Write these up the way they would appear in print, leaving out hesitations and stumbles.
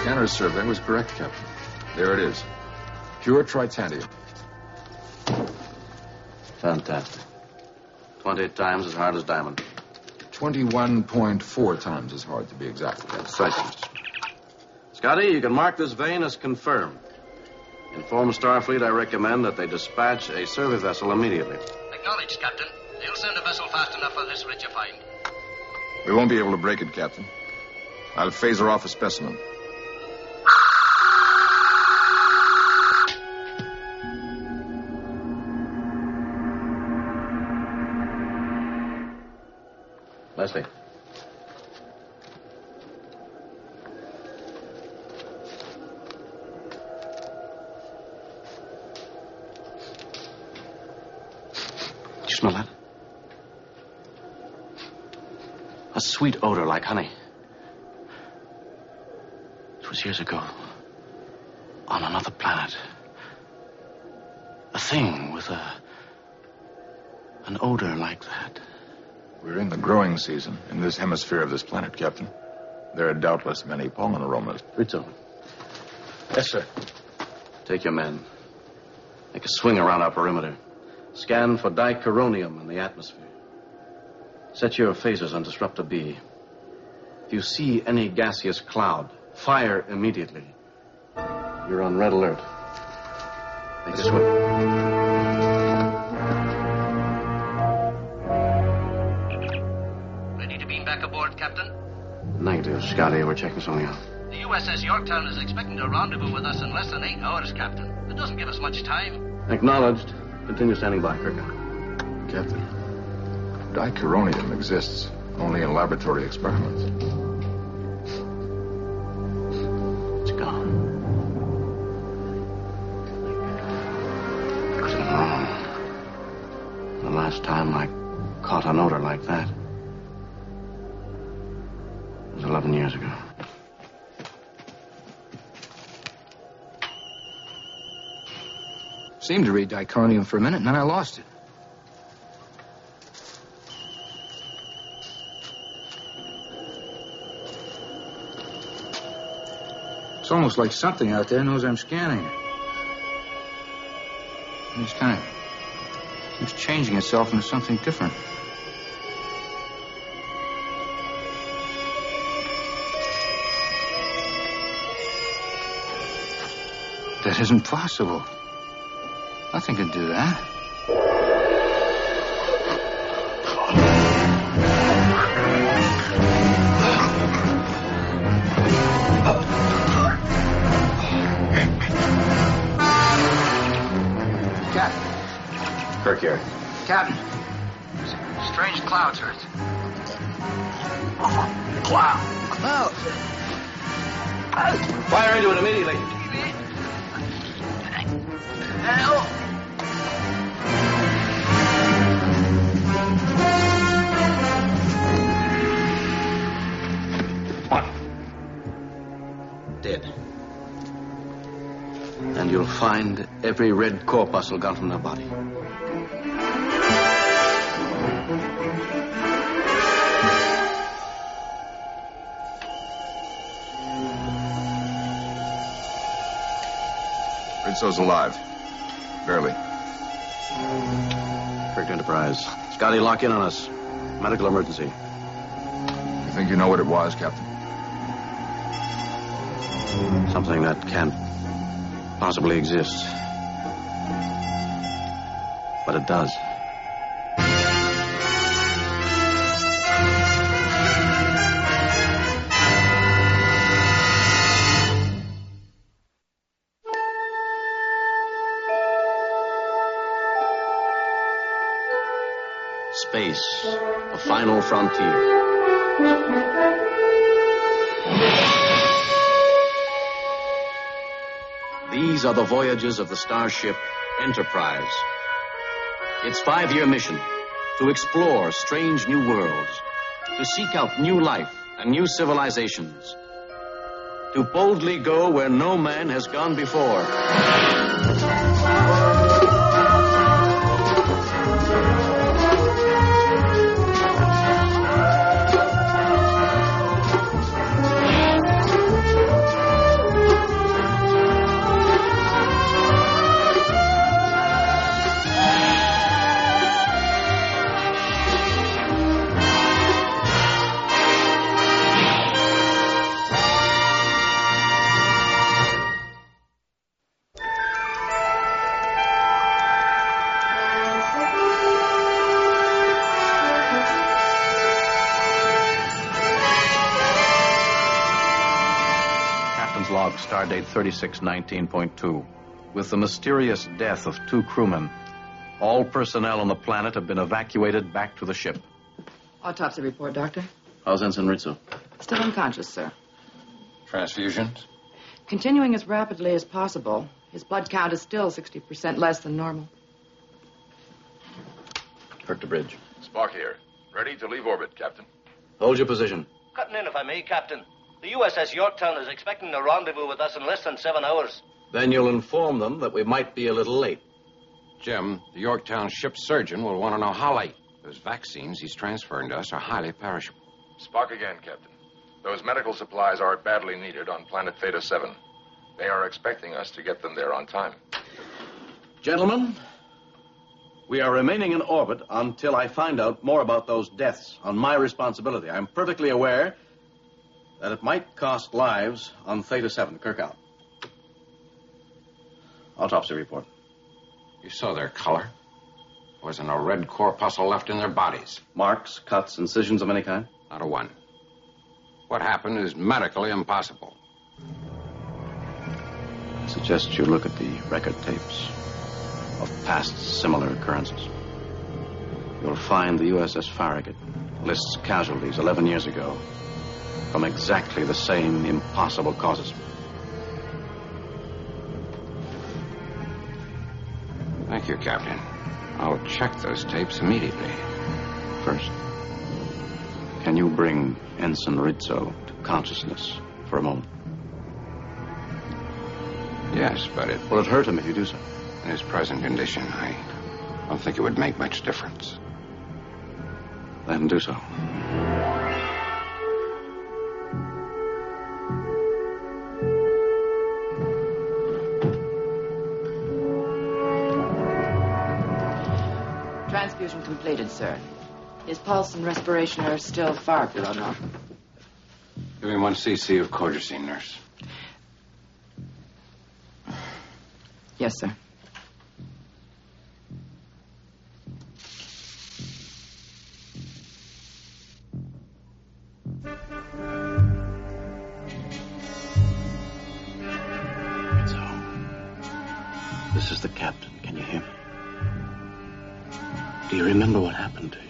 Scanner's survey was correct, Captain. There it is. Pure tritanium. Fantastic. 20 times as hard as diamond. 21.4 times as hard, to be exact. Precisely. Scotty, you can mark this vein as confirmed. Inform Starfleet I recommend that they dispatch a survey vessel immediately. Acknowledged, Captain. They'll send a vessel fast enough for this ridge you find. We won't be able to break it, Captain. I'll phaser off a specimen. Leslie. Did you smell that? A sweet odor like honey. It was years ago. On another planet. A thing with an odor like that. We're in the growing season in this hemisphere of this planet, Captain. There are doubtless many pollen aromas. Rizzo. Yes, sir. Take your men. Make a swing around our perimeter. Scan for dichronium in the atmosphere. Set your phasers on Disruptor B. If you see any gaseous cloud, fire immediately. You're on red alert. Make a swing. Back aboard, Captain? Negative, Scotty. We're checking something out. The USS Yorktown is expecting to rendezvous with us in less than 8 hours, Captain. It doesn't give us much time. Acknowledged. Continue standing by, Kirk. Captain, dichronium exists only in laboratory experiments. It's gone. What's gone wrong? The last time I caught an odor like that. It was 11 years ago. Seemed to read dichronium for a minute, and then I lost it. It's almost like something out there knows I'm scanning it. And it's kind of keeps changing itself into something different. That isn't possible. Nothing can do that. Captain. Kirk here. Captain. Strange clouds, Earth. Clouds. Fire into it immediately. What? Dead. And you'll find every red corpuscle gone from their body. Rizzo's alive. Barely. Kirk Enterprise. Scotty, lock in on us. Medical emergency. You think you know what it was, Captain? Something that can't possibly exist. But it does. Space, the final frontier. These are the voyages of the starship Enterprise. Its 5-year mission, to explore strange new worlds, to seek out new life and new civilizations, to boldly go where no man has gone before. log, stardate 3619.2. With the mysterious death of 2 crewmen, all personnel on the planet have been evacuated back to the ship. Autopsy report, Doctor. How's Ensign Rizzo? Still unconscious, sir. Transfusions? Continuing as rapidly as possible. His blood count is still 60% less than normal. Kirk to bridge. Spock here. Ready to leave orbit, Captain. Hold your position. Cutting in, if I may, Captain. The USS Yorktown is expecting a rendezvous with us in less than 7 hours. Then you'll inform them that we might be a little late. Jim, the Yorktown ship surgeon will want to know how late. Those vaccines he's transferring to us are highly perishable. Spock again, Captain. Those medical supplies are badly needed on planet Theta 7. They are expecting us to get them there on time. Gentlemen, we are remaining in orbit until I find out more about those deaths on my responsibility. I'm perfectly aware that it might cost lives on Theta 7. Kirk out. Autopsy report. You saw their color. There wasn't a red corpuscle left in their bodies. Marks, cuts, incisions of any kind? Not a one. What happened is medically impossible. I suggest you look at the record tapes of past similar occurrences. You'll find the USS Farragut lists casualties 11 years ago from exactly the same impossible causes. Thank you, Captain. I'll check those tapes immediately. First, can you bring Ensign Rizzo to consciousness for a moment? Yes, but Will it hurt him if you do so? in his present condition, I don't think it would make much difference. Then do so. Transfusion completed, sir. His pulse and respiration are still far below normal. Give me 1 cc of Cortisine, nurse. Yes, sir. Rizzo, this is the captain. Can you hear me? Do you remember what happened to you?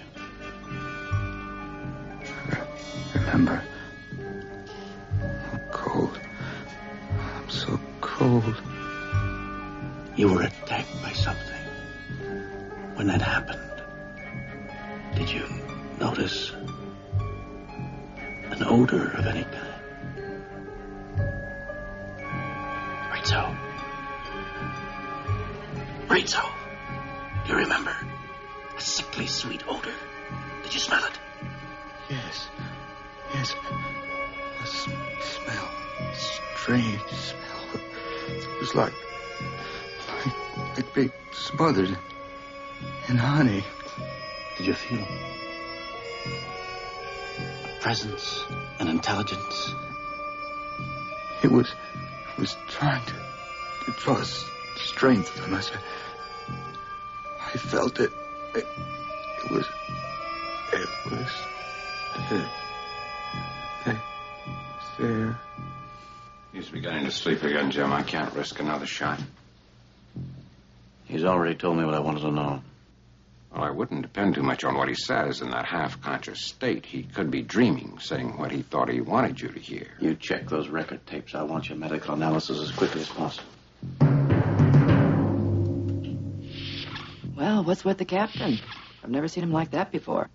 Remember? I'm cold. I'm so cold. You were attacked by something. When that happened, did you notice an odor of any kind? Rizzo. Rizzo. Do you remember? A sickly sweet odor. Did you smell it? Yes. Yes. A smell. Strange smell. It was like being smothered in honey. Did you feel a presence, an intelligence? It was trying to draw strength from us. I felt it. It was there. He's beginning to sleep again, Jim. I can't risk another shot. He's already told me what I wanted to know. Well, I wouldn't depend too much on what he says in that half-conscious state. He could be dreaming, saying what he thought he wanted you to hear. You check those record tapes. I want your medical analysis as quickly as possible. Well, what's with the captain? I've never seen him like that before.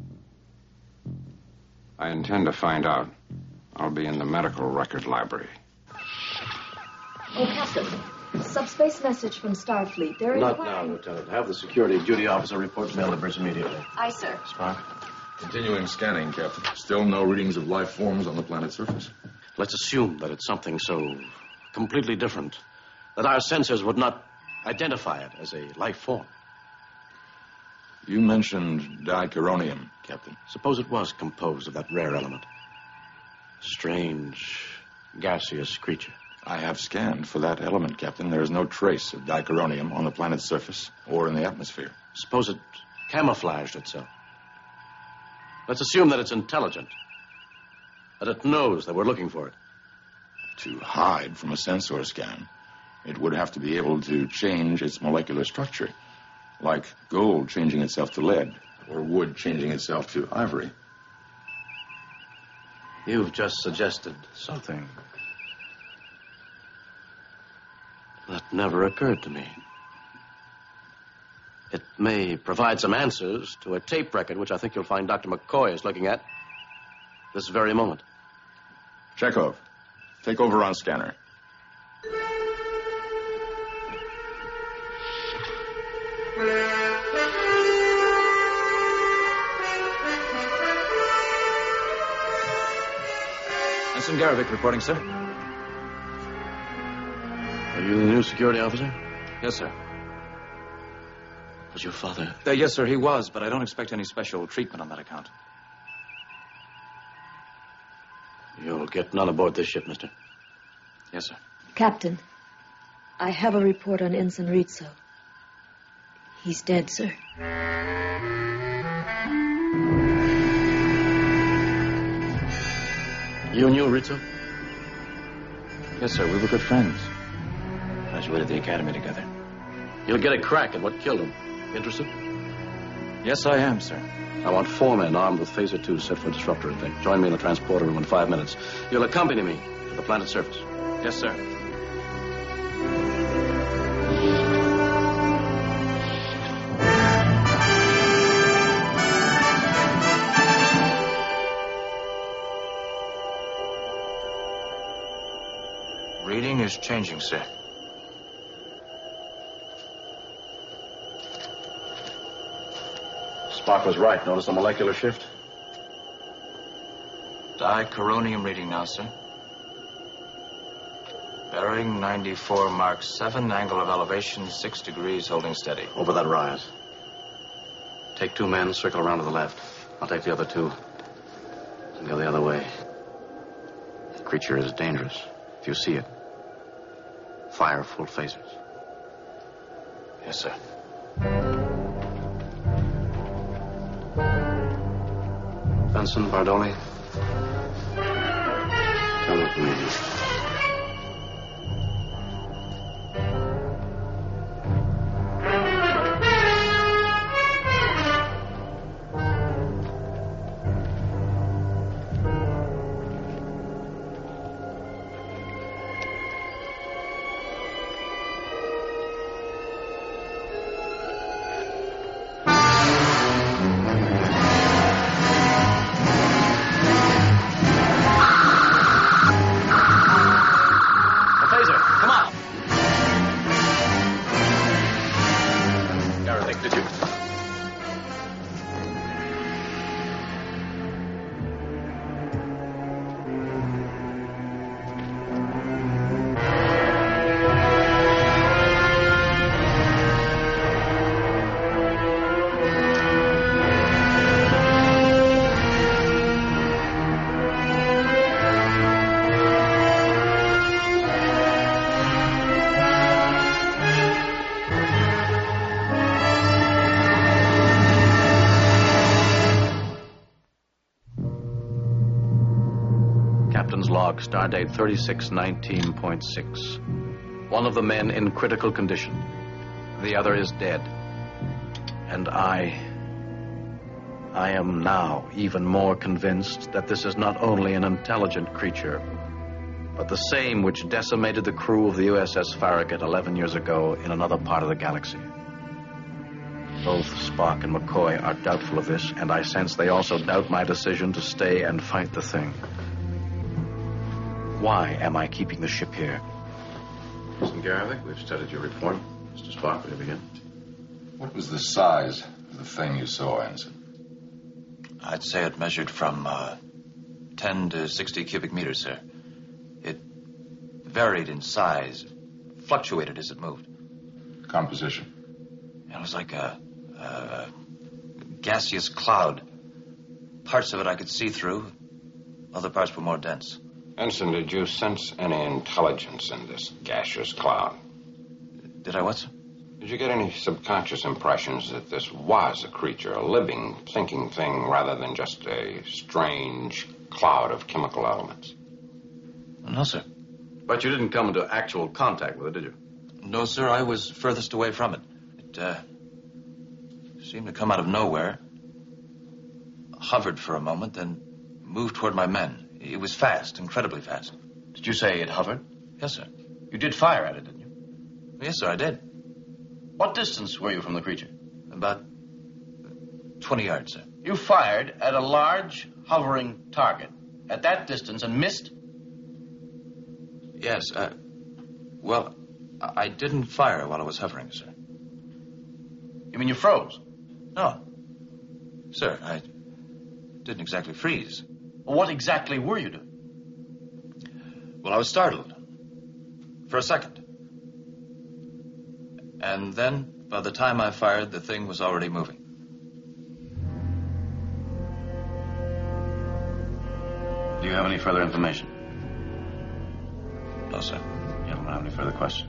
I intend to find out. I'll be in the medical record library. Oh, Captain. Subspace message from Starfleet. They're Not now, inquiring. Lieutenant. Have the security duty officer report to me on the bridge immediately. Aye, sir. Spock? Continuing scanning, Captain. Still no readings of life forms on the planet's surface. Let's assume that it's something so completely different that our sensors would not identify it as a life form. You mentioned dichronium, Captain. Suppose it was composed of that rare element. Strange, gaseous creature. I have scanned for that element, Captain. There is no trace of dichronium on the planet's surface or in the atmosphere. Suppose it camouflaged itself. Let's assume that it's intelligent, that it knows that we're looking for it. to hide from a sensor scan. It would have to be able to change its molecular structure, like gold changing itself to lead, or wood changing itself to ivory. You've just suggested something that never occurred to me. It may provide some answers to a tape record, which I think you'll find Dr. McCoy is looking at this very moment. Chekhov, take over on scanner. Ensign Garovic reporting, sir. Are you the new security officer? Yes, sir. Was your father? Yes, sir, he was, but I don't expect any special treatment on that account. You'll get none aboard this ship, mister. Yes, sir. Captain, I have a report on Ensign Rizzo. He's dead, sir. You knew Rizzo? Yes, sir, we were good friends. Graduated the academy together. You'll get a crack at what killed him. Interested? Yes, I am, sir. I want 4 men armed with Phaser 2 set for disruptor intake. Join me in the transporter room in 5 minutes. You'll accompany me to the planet's surface. Yes, sir. Reading is changing, sir. Spock was right. Notice the molecular shift? Dichronium reading now, sir. Bearing 94, Mark 7, angle of elevation 6 degrees, holding steady. Over that rise. Take 2 men, circle around to the left. I'll take the other 2 and go the other way. The creature is dangerous. If you see it, fire full phasers. Yes, sir. Benson, Bardoli, come with me. Log, stardate 3619.6. One of the men in critical condition. The other is dead. And I am now even more convinced that this is not only an intelligent creature, but the same which decimated the crew of the USS Farragut 11 years ago in another part of the galaxy. Both Spock and McCoy are doubtful of this, and I sense they also doubt my decision to stay and fight the thing. Why am I keeping the ship here? Mr. Garovic, we've studied your report. Mr. Spock, will you begin? What was the size of the thing you saw, Ensign? I'd say it measured from 10 to 60 cubic meters, sir. It varied in size, fluctuated as it moved. Composition? It was like a gaseous cloud. Parts of it I could see through. Other parts were more dense. Ensign, did you sense any intelligence in this gaseous cloud? Did I what, sir? Did you get any subconscious impressions that this was a creature, a living, thinking thing, rather than just a strange cloud of chemical elements? No, sir. But you didn't come into actual contact with it, did you? No, sir, I was furthest away from it. It seemed to come out of nowhere, hovered for a moment, then moved toward my men. It was fast, incredibly fast. Did you say it hovered? Yes, sir. You did fire at it, didn't you? Yes, sir, I did. What distance were you from the creature? About 20 yards, sir. You fired at a large, hovering target at that distance and missed? Yes, well, I didn't fire while I was hovering, sir. You mean you froze? No. Sir, I didn't exactly freeze. Well, what exactly were you doing? Well, I was startled. For a second. And then, by the time I fired, the thing was already moving. Do you have any further information? No, sir. You don't have any further questions?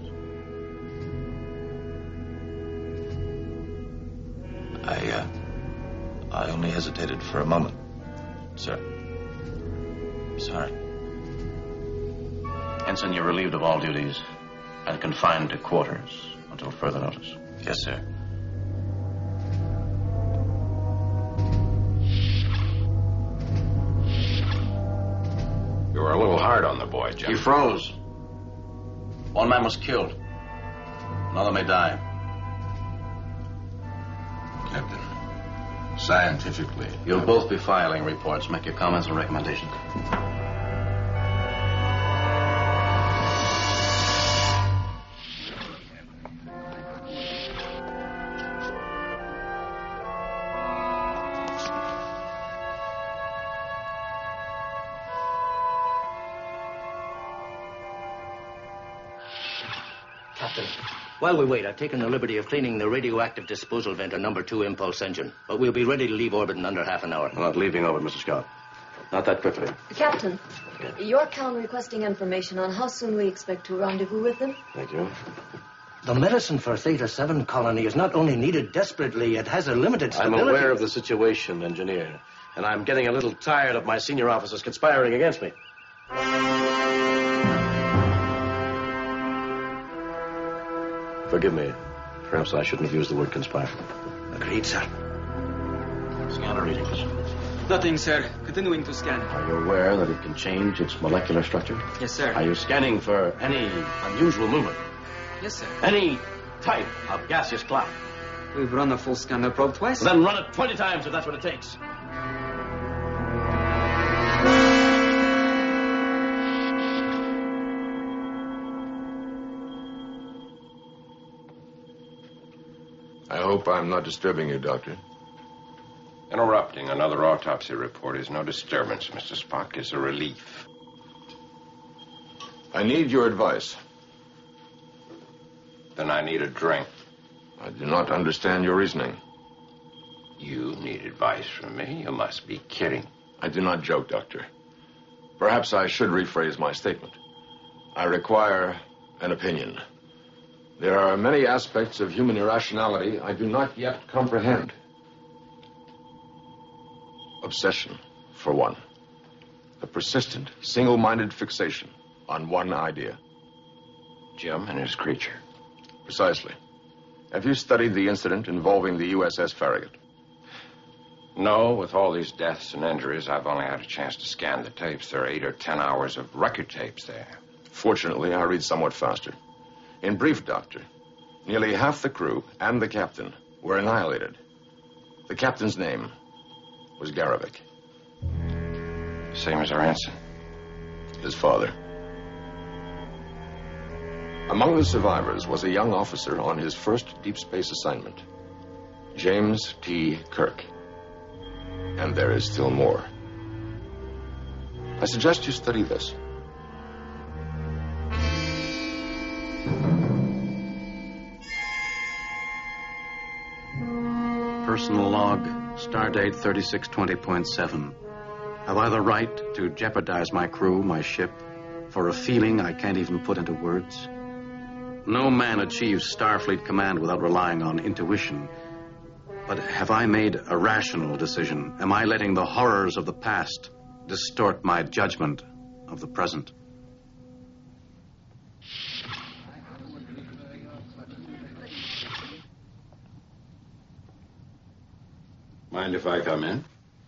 I only hesitated for a moment, sir. Sorry. Ensign, you're relieved of all duties and confined to quarters until further notice. Yes, sir. You were a little hard on the boy, Jim. He froze. One man was killed. Another may die. Captain, scientifically... You'll both be filing reports. Make your comments and recommendations. Captain, while we wait, I've taken the liberty of cleaning the radioactive disposal vent on number 2 impulse engine. But we'll be ready to leave orbit in under half an hour. I'm not leaving orbit, Mr. Scott. Not that quickly. Captain, you're count requesting information on how soon we expect to rendezvous with him. Thank you. The medicine for Theta 7 colony is not only needed desperately, it has a limited stability. I'm aware of the situation, engineer. And I'm getting a little tired of my senior officers conspiring against me. Forgive me. Perhaps I shouldn't have used the word conspire. Agreed, sir. Scanner reading, please. Nothing, sir. Continuing to scan. Are you aware that it can change its molecular structure? Yes, sir. Are you scanning for any unusual movement? Yes, sir. Any type of gaseous cloud? We've run a full scanner probe twice. Then run it 20 times if that's what it takes. I hope I'm not disturbing you, Doctor. Interrupting another autopsy report is no disturbance, Mr. Spock. It's a relief. I need your advice. Then I need a drink. I do not understand your reasoning. You need advice from me? You must be kidding. I do not joke, Doctor. Perhaps I should rephrase my statement. I require an opinion. There are many aspects of human irrationality I do not yet comprehend. Obsession, for one. A persistent, single-minded fixation on one idea. Jim and his creature. Precisely. Have you studied the incident involving the USS Farragut? No, with all these deaths and injuries, I've only had a chance to scan the tapes. There are 8 or 10 hours of record tapes there. Fortunately, I read somewhat faster. In brief, Doctor, nearly half the crew and the captain were annihilated. The captain's name was Garavik. Same as our ensign. His father. Among the survivors was a young officer on his first deep space assignment, James T. Kirk. And there is still more. I suggest you study this. Personal log, stardate 3620.7. Have I the right to jeopardize my crew, my ship, for a feeling I can't even put into words? No man achieves Starfleet command without relying on intuition. But have I made a rational decision? Am I letting the horrors of the past distort my judgment of the present? Mind if I come in?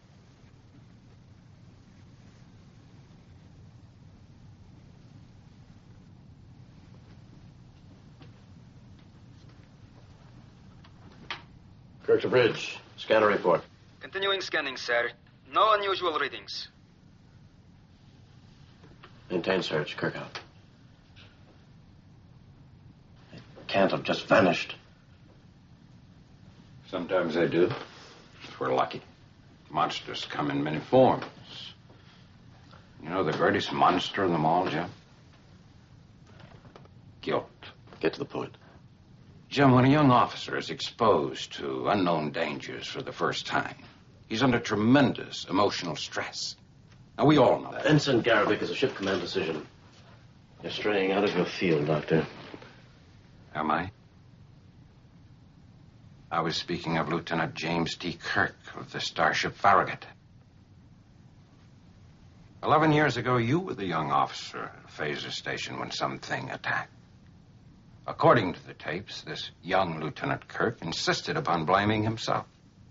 Kirk to Bridge. Scanner report. Continuing scanning, sir. No unusual readings. Maintain search. Kirk out. It can't have just vanished. Sometimes they do. If we're lucky. Monsters come in many forms. You know the greatest monster in them all, Jim? Guilt. Get to the point. Jim, when a young officer is exposed to unknown dangers for the first time, he's under tremendous emotional stress. Now, we all know that. Ensign Garabik is a ship command decision. You're straying out of your field, Doctor. Am I? I was speaking of Lieutenant James T. Kirk of the starship Farragut. 11 years ago, you were the young officer at a phaser station when something attacked. According to the tapes, this young Lieutenant Kirk insisted upon blaming himself.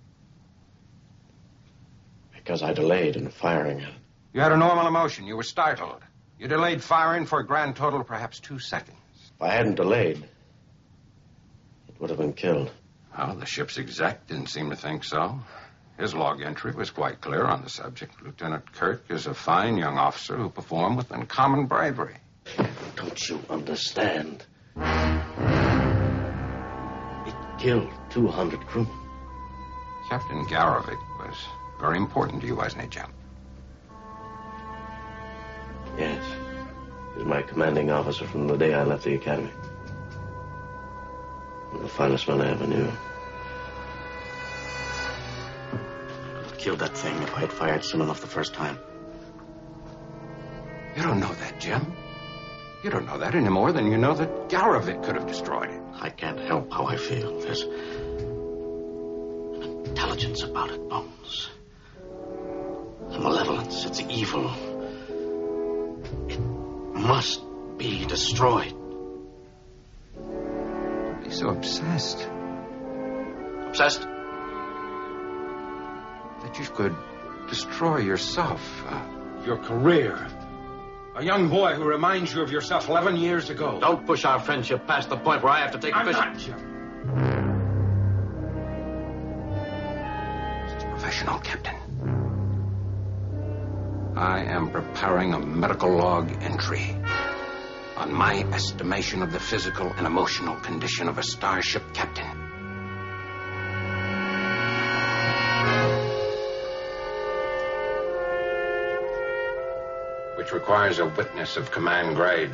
Because I delayed in firing it. You had a normal emotion. You were startled. You delayed firing for a grand total of perhaps 2 seconds. If I hadn't delayed, it would have been killed. Well, the ship's exec didn't seem to think so. His log entry was quite clear on the subject. Lieutenant Kirk is a fine young officer who performed with uncommon bravery. Don't you understand? It killed 200 crewmen. Captain Garabik was very important to you, wasn't he, Jim? Yes. He was my commanding officer from the day I left the academy. One of the finest men I ever knew. I would have killed that thing if I had fired soon enough the first time. You don't know that, Jim. You don't know that any more than you know that Garabik could have destroyed it. I can't help how I feel. There's an intelligence about it, Bones. A malevolence. It's evil. It must be destroyed. Don't be so obsessed. Obsessed? That you could destroy yourself, your career. A young boy who reminds you of yourself 11 years ago. Don't push our friendship past the point where I have to take I'm official... not, Jim. This is professional, Captain. I am preparing a medical log entry on my estimation of the physical and emotional condition of a starship captain. Which requires a witness of command grade.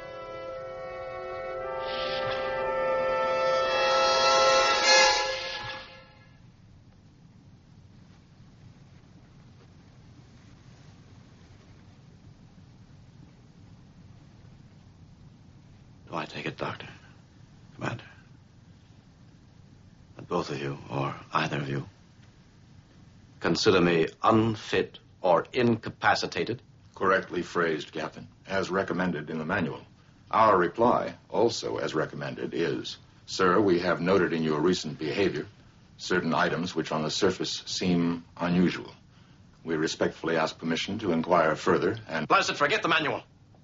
Do I take it, Doctor? Commander? That both of you, or either of you, consider me unfit or incapacitated? Correctly phrased, Captain, as recommended in the manual. Our reply, also as recommended, is, Sir, we have noted in your recent behavior certain items which on the surface seem unusual. We respectfully ask permission to inquire further and... Blessed, forget the manual.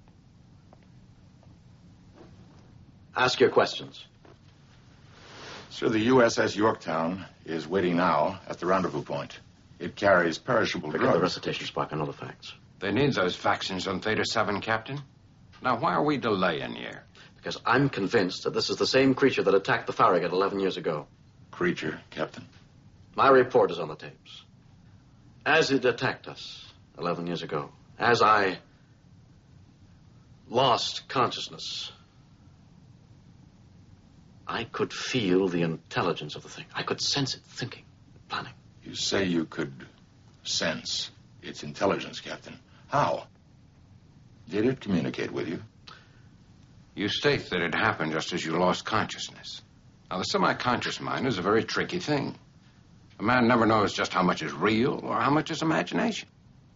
Ask your questions. Sir, the USS Yorktown is waiting now at the rendezvous point. It carries perishable Forget drugs. the recitation, Spock. I know the facts. They need those vaccines on Theta 7, Captain. Now, why are we delaying here? Because I'm convinced that this is the same creature that attacked the Farragut 11 years ago. Creature, Captain. My report is on the tapes. As it attacked us 11 years ago, as I lost consciousness, I could feel the intelligence of the thing. I could sense it thinking, planning. You say you could sense its intelligence, Captain. How? Did it communicate with you? You state that it happened just as you lost consciousness. Now, the semi-conscious mind is a very tricky thing. A man never knows just how much is real or how much is imagination.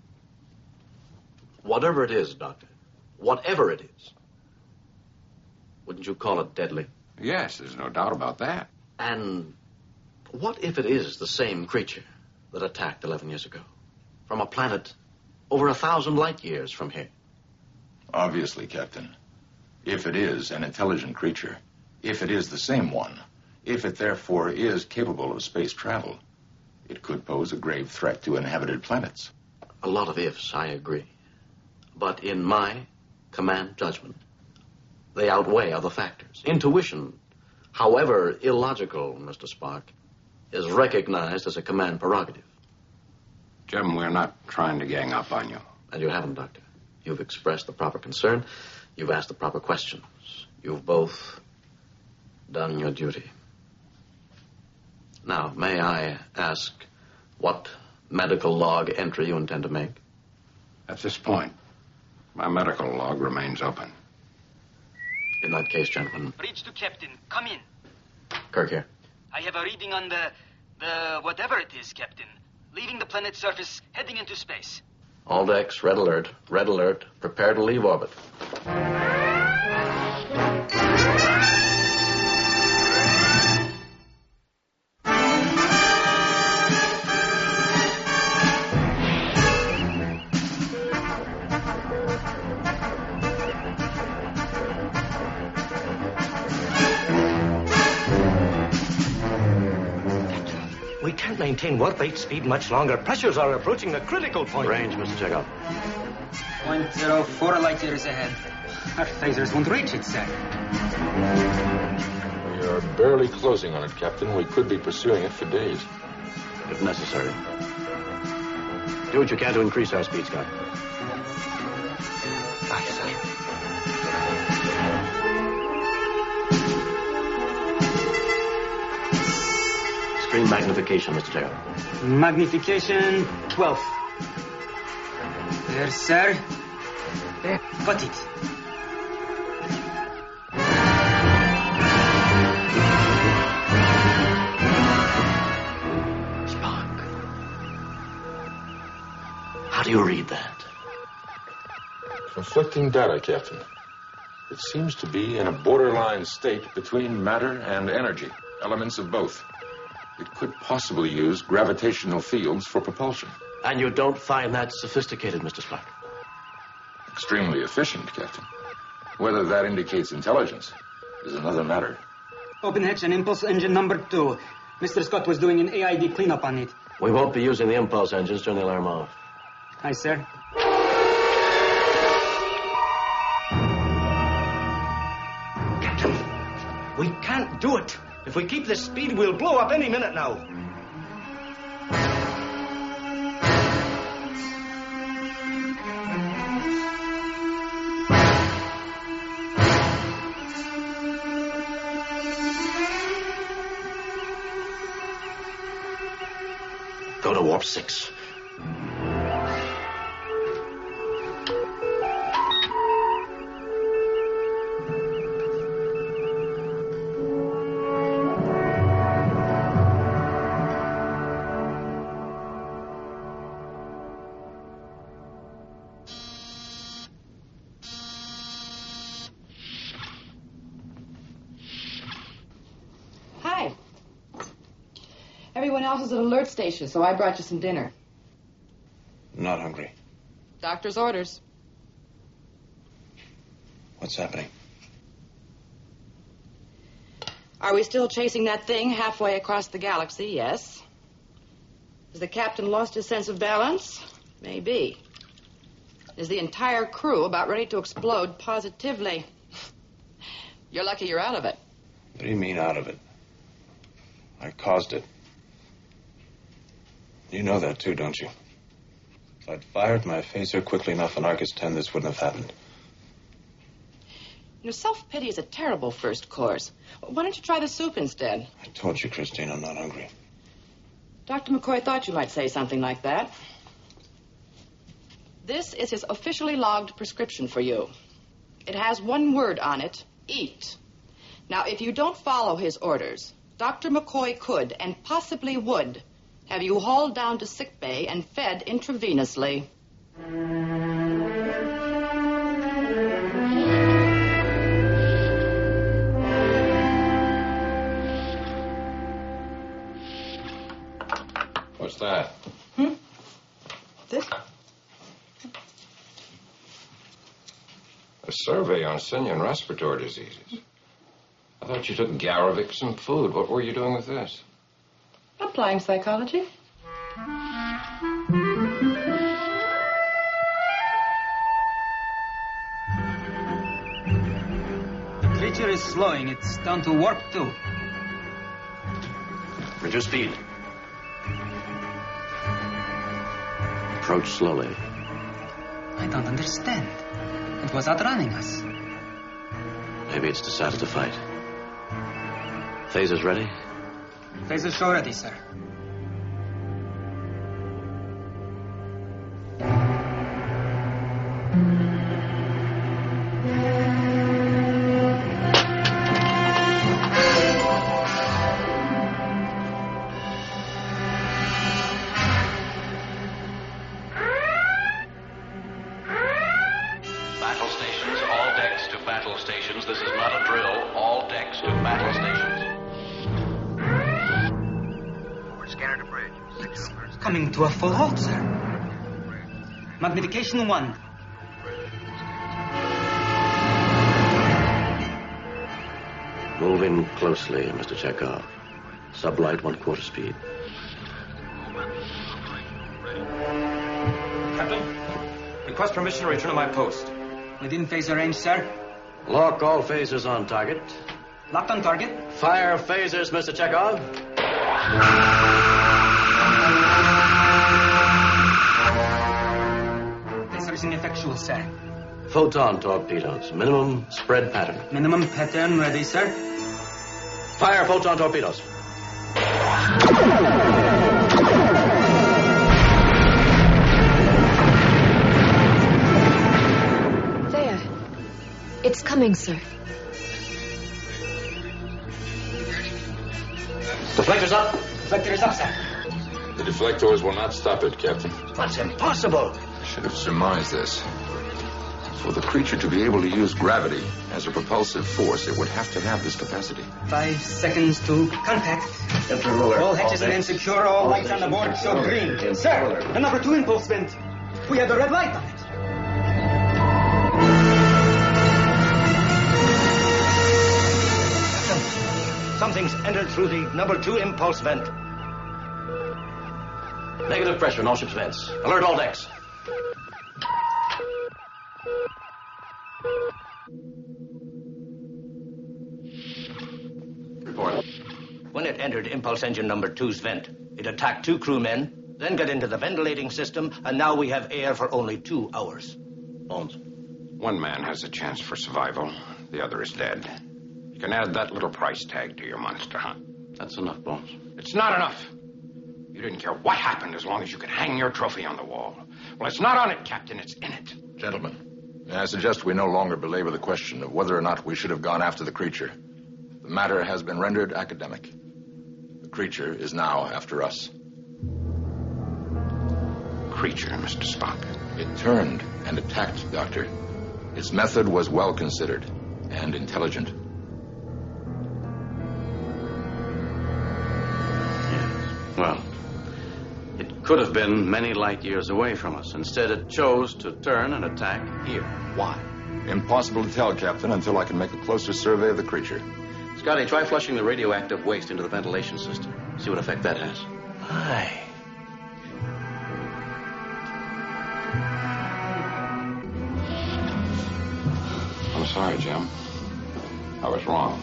Whatever it is, Doctor, whatever it is, wouldn't you call it deadly? Yes, there's no doubt about that. And what if it is the same creature that attacked 11 years ago. From a planet over 1,000 light years from here. Obviously, Captain. If it is an intelligent creature, if it is the same one, if it therefore is capable of space travel, it could pose a grave threat to inhabited planets. A lot of ifs, I agree. But in my command judgment, they outweigh other factors. Intuition, however illogical, Mr. Spock, is recognized as a command prerogative. Jim, we're not trying to gang up on you. And you haven't, Doctor. You've expressed the proper concern. You've asked the proper questions. You've both done your duty. Now, may I ask what medical log entry you intend to make? At this point, my medical log remains open. In that case, gentlemen. Bridge to Captain. Come in. Kirk here. I have a reading on the whatever it is, Captain. Leaving the planet's surface, heading into space. All decks, red alert. Red alert. Prepare to leave orbit. We can't maintain warp rate speed much longer. Pressures are approaching a critical point. Range, Mr. Chekhov. 0.04 light years ahead. Our phasers won't reach it, sir. We are barely closing on it, Captain. We could be pursuing it for days. If necessary. Do what you can to increase our speed, Scott. Aye, sir. Extreme magnification, Mr. Chekhov. Magnification 12. There, sir. There, got it. Spock. How do you read that? Conflicting data, Captain. It seems to be in a borderline state between matter and energy, elements of both. It could possibly use gravitational fields for propulsion. And you don't find that sophisticated, Mr. Spock? Extremely efficient, Captain. Whether that indicates intelligence is another matter. Open hatch and impulse engine number 2. Mr. Scott was doing an AID cleanup on it. We won't be using the impulse engines. Turn the alarm off. Aye, sir. Captain, we can't do it. If we keep this speed, we'll blow up any minute now. Go to warp 6. Hi. Everyone else is at alert station, so I brought you some dinner. Not hungry. Doctor's orders. What's happening? Are we still chasing that thing halfway across the galaxy? Yes. Has the captain lost his sense of balance? Maybe. Is the entire crew about ready to explode positively? You're lucky you're out of it. What do you mean out of it? I caused it. You know that too, don't you? If I'd fired my phaser quickly enough on Arcus 10, this wouldn't have happened. You know, self-pity is a terrible first course. Why don't you try the soup instead? I told you, Christine, I'm not hungry. Dr. McCoy thought you might say something like that. This is his officially logged prescription for you. It has one word on it, eat. Now, if you don't follow his orders, Dr. McCoy could, and possibly would, have you hauled down to sickbay and fed intravenously. What's that? A survey on senior respiratory diseases. I thought you took Garavik some food. What were you doing with this? Applying psychology. The creature is slowing. It's down to warp 2. Reduce speed. Approach slowly. I don't understand. It was outrunning us. Maybe it's decided to fight. Phasers ready? Phaser show ready, sir. Battle stations, all decks to battle stations. This is not a drill. All decks to battle stations. Scanner to bridge. It's coming to a full halt, sir. Magnification 1. Move in closely, Mr. Chekhov. Sublight 1/4 speed. Captain, request permission to return to my post. Within phaser range, sir. Lock all phasers on target. Locked on target. Fire phasers, Mr. Chekhov. Phaser is ineffectual, sir. Photon torpedoes. Minimum spread pattern. Minimum pattern ready, sir. Fire photon torpedoes. There. It's coming, sir. Deflectors up. Deflector is up, sir. The deflectors will not stop it, Captain. That's impossible. I should have surmised this. For the creature to be able to use gravity as a propulsive force, it would have to have this capacity. 5 seconds to contact. All hatches remain secure. All lights on the board show green. Sir, the number 2 impulse vent. We have the red light on it. Something's entered through the number 2 impulse vent. Negative pressure in all ship's vents. Alert all decks. Report. When it entered impulse engine number 2's vent, it attacked 2 crewmen, then got into the ventilating system, and now we have air for only 2 hours. Bones. One man has a chance for survival. The other is dead. You can add that little price tag to your monster hunt. That's enough, Bones. It's not enough. You didn't care what happened as long as you could hang your trophy on the wall. Well, it's not on it, Captain. It's in it. Gentlemen, I suggest we no longer belabor the question of whether or not we should have gone after the creature. The matter has been rendered academic. The creature is now after us. Creature, Mr. Spock. It turned and attacked, Doctor. Its method was well considered and intelligent. Well, it could have been many light years away from us. Instead, it chose to turn and attack here. Why? Impossible to tell, Captain, until I can make a closer survey of the creature. Scotty, try flushing the radioactive waste into the ventilation system. See what effect that has. Aye. I'm sorry, Jim. I was wrong.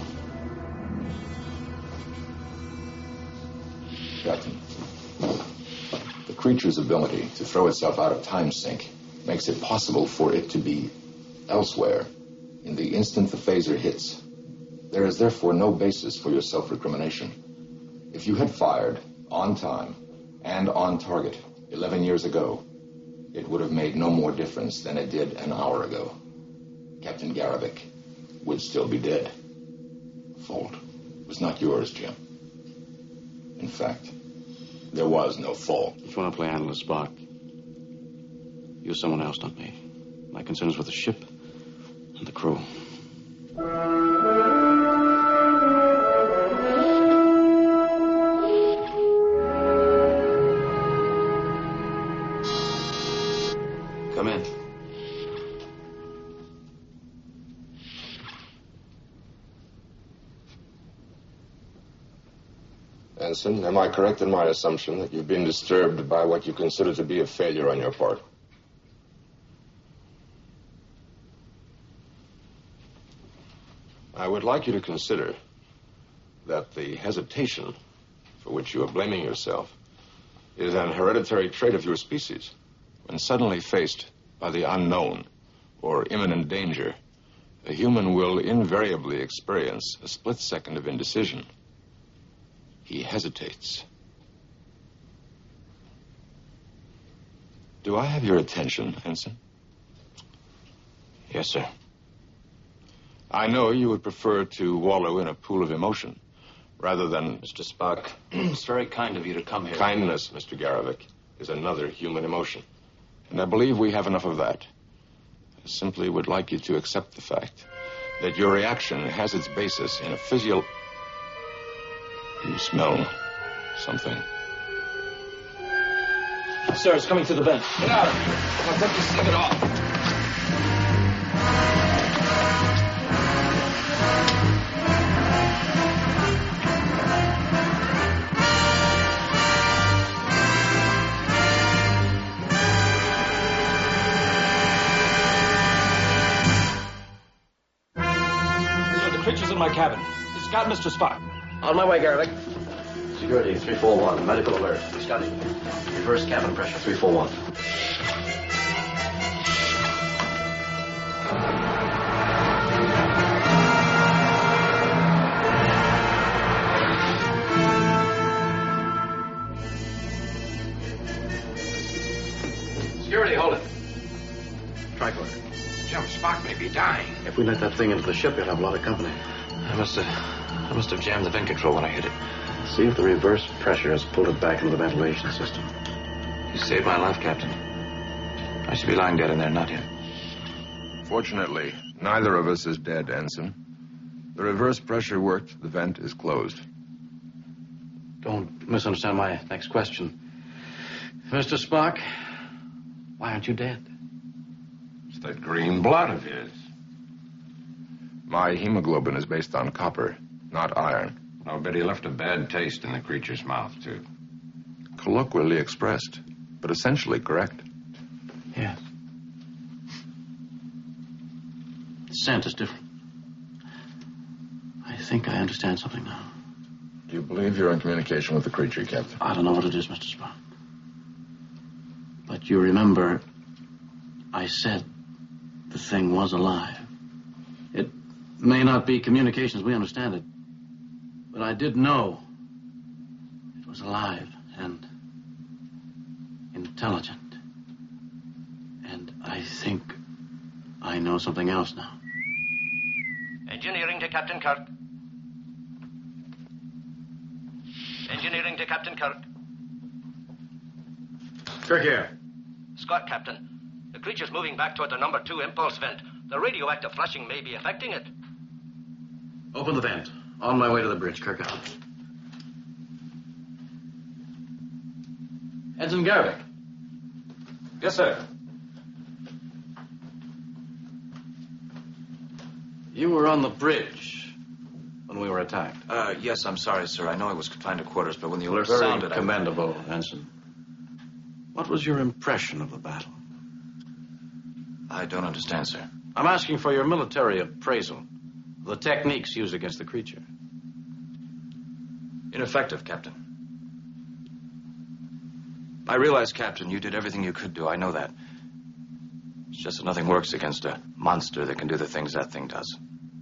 Captain, the creature's ability to throw itself out of time sink makes it possible for it to be elsewhere in the instant the phaser hits. There is therefore no basis for your self-recrimination. If you had fired on time and on target 11 years ago, it would have made no more difference than it did an hour ago. Captain Garavik would still be dead. Fault was not yours, Jim. In fact, there was no fault. Just want to play analyst, Spock. Use someone else, not me. My concern is with the ship and the crew. Come in. Ensign, am I correct in my assumption that you've been disturbed by what you consider to be a failure on your part? I would like you to consider that the hesitation for which you are blaming yourself is an hereditary trait of your species. When suddenly faced by the unknown or imminent danger, a human will invariably experience a split second of indecision. He hesitates. Do I have your attention, Ensign? Yes, sir. I know you would prefer to wallow in a pool of emotion rather than... Mr. Spock, it's very kind of you to come here. Kindness, Mr. Garavik, is another human emotion. And I believe we have enough of that. I simply would like you to accept the fact that your reaction has its basis in a physio... You smell something. Sir, it's coming through the vent. Get out! I'll take this thing off. Creatures in my cabin. It's got Mr. Spock. On my way, Garlic. Security, 341. Medical alert. Scotty. Reverse cabin pressure, 341. Security, hold it. Tricorder. Jim, Spock may be dying. If we let that thing into the ship, you'll have a lot of company. I must have jammed the vent control when I hit it. See if the reverse pressure has pulled it back into the ventilation system. You saved my life, Captain. I should be lying dead in there, not yet. Fortunately, neither of us is dead, Ensign. The reverse pressure worked. The vent is closed. Don't misunderstand my next question. Mr. Spock, why aren't you dead? It's that green blood of his. My hemoglobin is based on copper, not iron. I'll bet he left a bad taste in the creature's mouth, too. Colloquially expressed, but essentially correct. Yes. The scent is different. I think I understand something now. Do you believe you're in communication with the creature, Captain? I don't know what it is, Mr. Spock. But you remember, I said the thing was alive. It may not be communication as we understand it, but I did know it was alive and intelligent. And I think I know something else now. Engineering to Captain Kirk. Engineering to Captain Kirk. Kirk here. Scott, Captain. The creature's moving back toward the number 2 impulse vent. The radioactive flushing may be affecting it. Open the vent. On my way to the bridge, Kirk out. Ensign Garrick. Yes, sir. You were on the bridge when we were attacked. Yes, I'm sorry, sir. I know I was confined to quarters, but when the alert Very sounded... commendable, Ensign. What was your impression of the battle? I don't understand, sir. I'm asking for your military appraisal of the techniques used against the creature. Ineffective, Captain. I realize, Captain, you did everything you could do. I know that. It's just that nothing works against a monster that can do the things that thing does.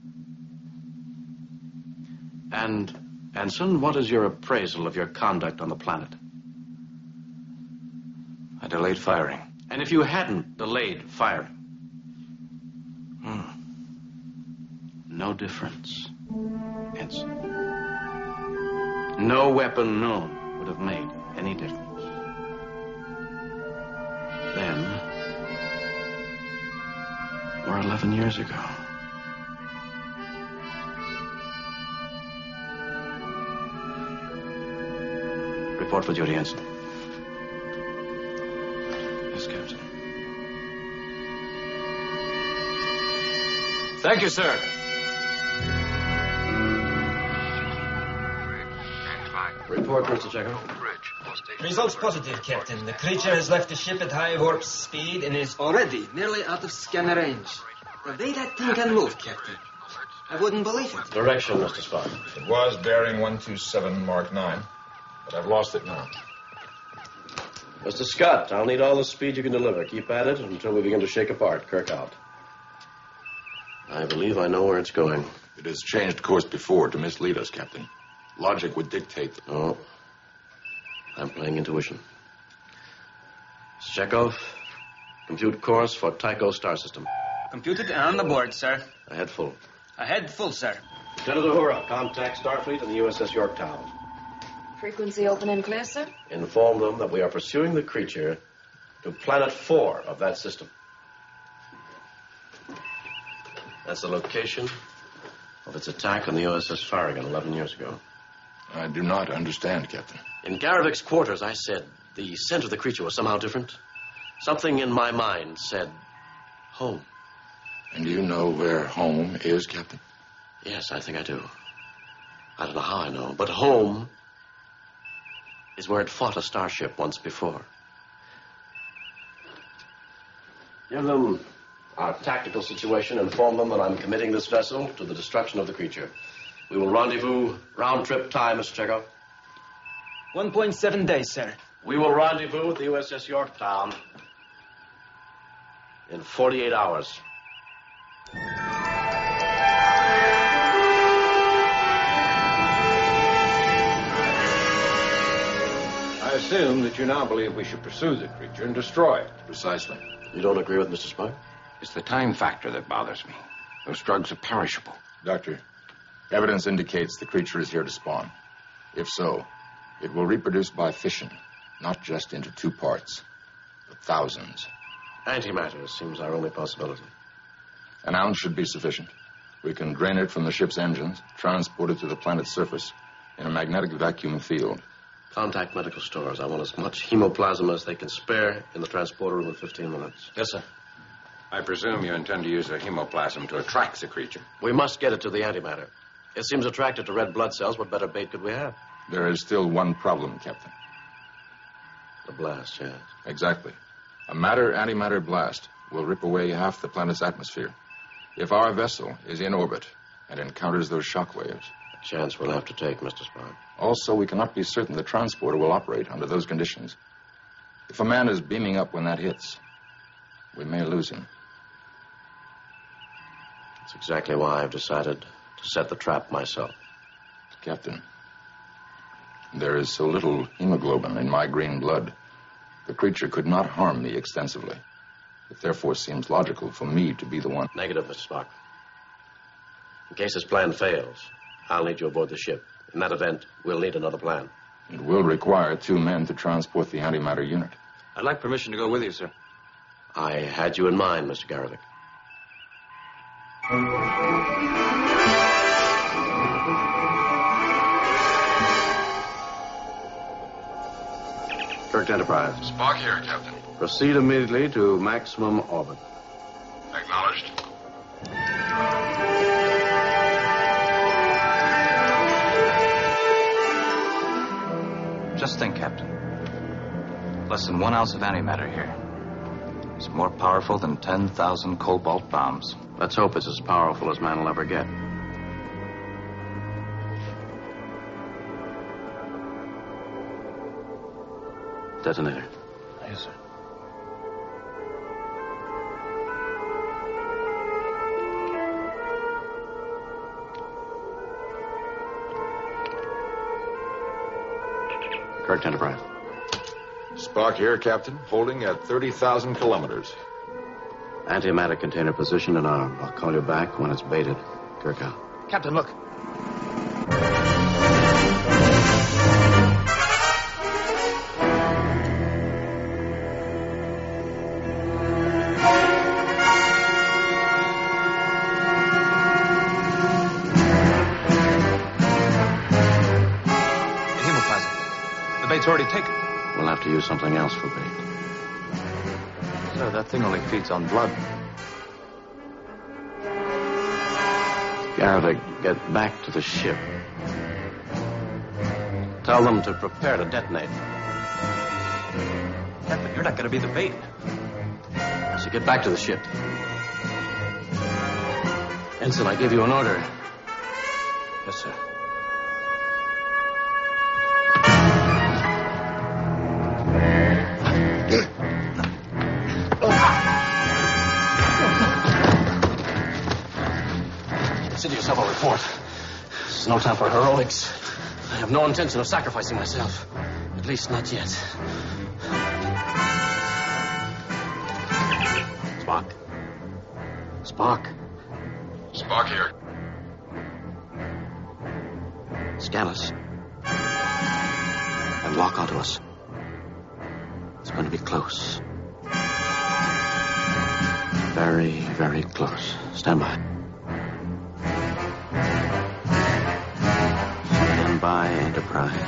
And, Ensign, what is your appraisal of your conduct on the planet? I delayed firing. And if you hadn't delayed firing? No difference, Ensign. No weapon known would have made any difference. Then, or 11 years ago. Report for duty, Ensign. Yes, Captain. Thank you, sir. Stand by. Report, Mr. Chekhov. Results positive, Captain. The creature has left the ship at high warp speed and is already nearly out of scanner range. The way that thing can move, Captain, I wouldn't believe it. Direction, Mr. Spock. It was bearing 127 Mark 9, but I've lost it now. Mr. Scott, I'll need all the speed you can deliver. Keep at it until we begin to shake apart. Kirk out. I believe I know where it's going. It has changed course before to mislead us, Captain. Logic would dictate. Oh. I'm playing intuition. Mr. Chekhov, compute course for Tycho star system. Computed and on the board, sir. Ahead full. Ahead full, sir. Lieutenant Uhura, contact Starfleet and the USS Yorktown. Frequency open and clear, sir. Inform them that we are pursuing the creature to planet 4 of that system. That's the location of its attack on the USS Farragut 11 years ago. I do not understand, Captain. In Garevik's quarters, I said the scent of the creature was somehow different. Something in my mind said home. And you know where home is, Captain? Yes, I think I do. I don't know how I know, but home is where it fought a starship once before. Give them our tactical situation. Inform them that I'm committing this vessel to the destruction of the creature. We will rendezvous round-trip time, Mr. Chekhov. 1.7 days, sir. We will rendezvous at the USS Yorktown in 48 hours. I assume that you now believe we should pursue the creature and destroy it. Precisely. You don't agree with Mr. Spock? It's the time factor that bothers me. Those drugs are perishable. Doctor, evidence indicates the creature is here to spawn. If so, it will reproduce by fission, not just into 2 parts, but thousands. Antimatter seems our only possibility. An ounce should be sufficient. We can drain it from the ship's engines, transport it to the planet's surface in a magnetic vacuum field. Contact medical stores. I want as much hemoplasm as they can spare in the transporter room in 15 minutes. Yes, sir. I presume you intend to use the hemoplasm to attract the creature. We must get it to the antimatter. It seems attracted to red blood cells. What better bait could we have? There is still one problem, Captain. The blast, yes. Exactly. A matter-antimatter blast will rip away half the planet's atmosphere. If our vessel is in orbit and encounters those shock waves... A chance we'll have to take, Mr. Spock. Also, we cannot be certain the transporter will operate under those conditions. If a man is beaming up when that hits, we may lose him. That's exactly why I've decided to set the trap myself. Captain, there is so little hemoglobin in my green blood, the creature could not harm me extensively. It therefore seems logical for me to be the one. Negative, Mr. Spock. In case this plan fails, I'll need you aboard the ship. In that event, we'll need another plan. It will require 2 men to transport the antimatter unit. I'd like permission to go with you, sir. I had you in mind, Mr. Garevik. Kirk Enterprise. Spock here, Captain. Proceed immediately to maximum orbit. Acknowledged. Just think, Captain. Less than 1 ounce of antimatter here. It's more powerful than 10,000 cobalt bombs. Let's hope it's as powerful as man will ever get. Detonator. Yes, sir. Kirk Enterprise. Spock here, Captain. Holding at 30,000 kilometers. Antimatter container position and arm. I'll call you back when it's baited. Kirk out. Captain, look. It's already taken. We'll have to use something else for bait. Sir, that thing only feeds on blood. Garevik, get back to the ship. Tell them to prepare to detonate. Captain, you're not going to be the bait. So get back to the ship. Ensign, I give you an order. Yes, sir. Consider yourself a report. This is no time for heroics. I have no intention of sacrificing myself. At least not yet. Spock. Spock. Spock here. Scan us. And lock onto us. It's going to be close. Very, very close. Stand by. Stand by, Enterprise.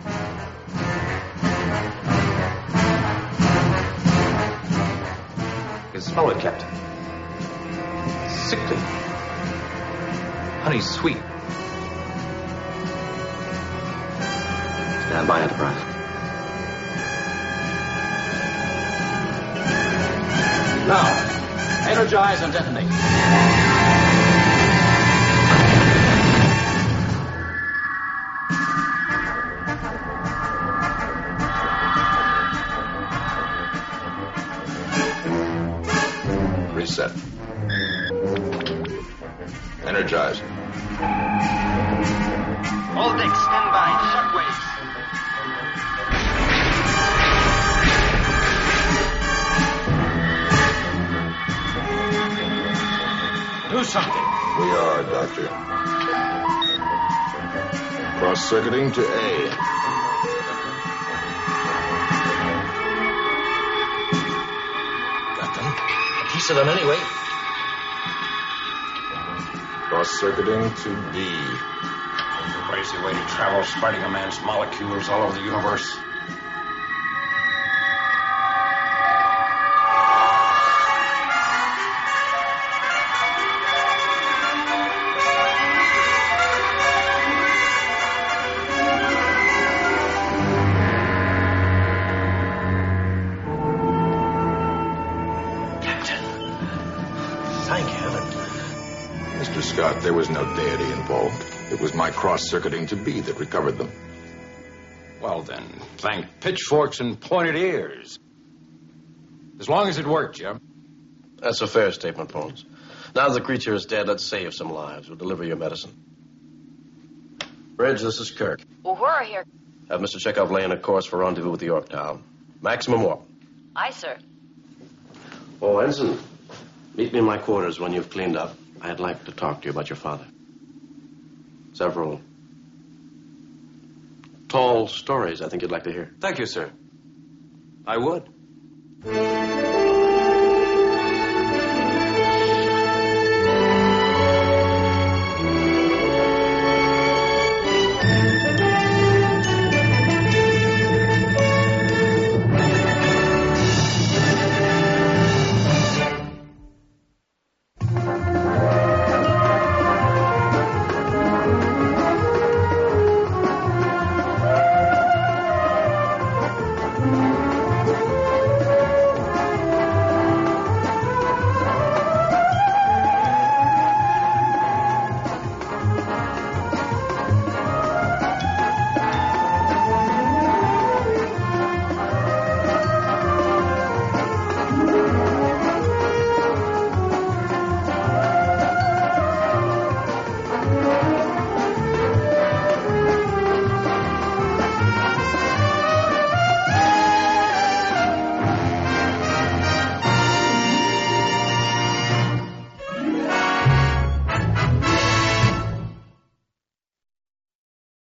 Smell it, Captain. Sickly. Honey sweet. Stand by, Enterprise. Now, energize and detonate. Reset. Energize. All decks, stand by. Shockwaves. Do something. We are, Doctor. Cross-circuiting to A. Got them. A piece of them anyway. Cross-circuiting to D. Crazy way to travel, spreading a man's molecules all over the universe. Mr. Scott, there was no deity involved. It was my cross-circuiting to B that recovered them. Well, then, thank pitchforks and pointed ears. As long as it worked, Jim. That's a fair statement, Bones. Now the creature is dead, let's save some lives. We'll deliver your medicine. Bridge, this is Kirk. Uhura here. Have Mr. Chekhov lay in a course for rendezvous with the Yorktown. Maximum warp. Aye, sir. Oh, Ensign, meet me in my quarters when you've cleaned up. I'd like to talk to you about your father. Several tall stories I think you'd like to hear. Thank you, sir. I would.